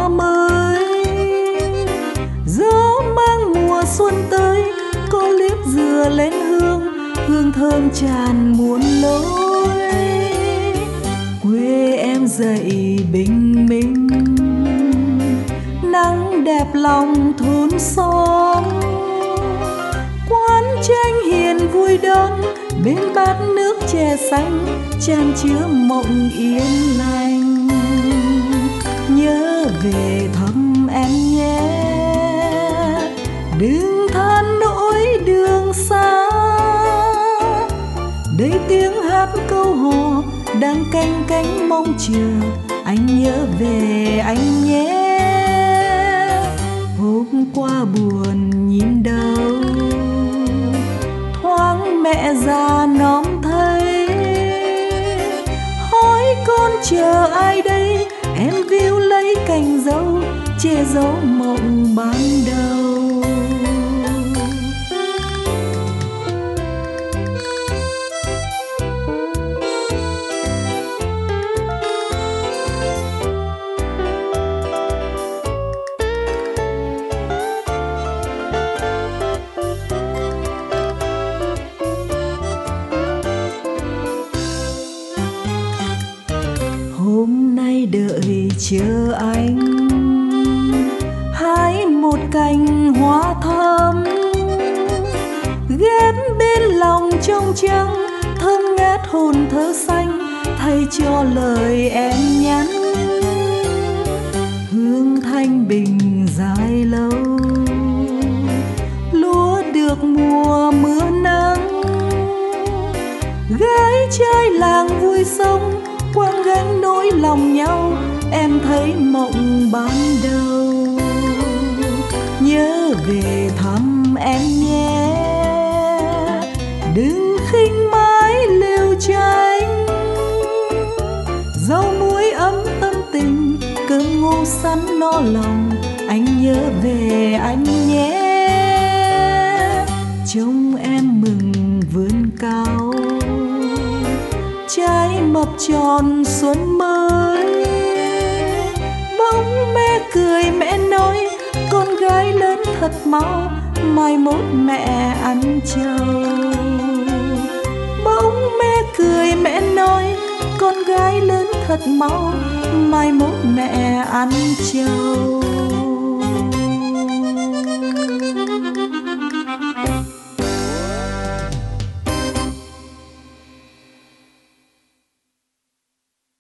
hoa mới. Gió mang mùa xuân tới, cô liếp dừa lên hương thơm tràn muôn lối. Quê em dậy bình minh, nắng đẹp lòng thôn xóm. Quán tranh hiền vui đón, bên bát nước chè xanh chan chứa mộng yên lành. Nhớ về thăm em nhé, đừng than nỗi đường xa. Đây tiếng hát câu hò đang canh cánh mong chờ, anh nhớ về anh nhé. Hôm qua buồn nhìn đâu, thoáng mẹ già nóm thấy. Hỏi con chờ ai đây, em víu lấy cành dâu che giấu mộng ban đầu. Hôm nay đợi chờ anh, hái một cành hoa thơm, ghép bên lòng trong trắng, thơm ngát hồn thơ xanh, thay cho lời em nhắn. Hương thanh bình dài lâu, lúa được mùa mưa nắng. Gái trai làng vui sống, quang gánh nỗi lòng nhau, em thấy mộng ban đầu. Nhớ về thăm em nhé, đừng khinh mãi liêu tranh. Rau muối ấm tâm tình, cơm ngô sắn no lòng, anh nhớ về anh nhé. Trông em mừng vươn cao, trái mập tròn xuân mới. Bỗng mẹ cười mẹ nói, con gái lớn thật mau, mai mốt mẹ ăn trầu. Bỗng mẹ cười mẹ nói, con gái lớn thật mau, mai mốt mẹ ăn trầu.